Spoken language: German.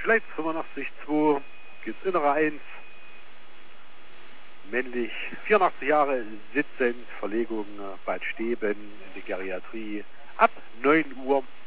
Schleiz 85,2, geht's innere 1, männlich, 84 Jahre, sitzend, Verlegung Bad Steben in die Geriatrie, ab 9 Uhr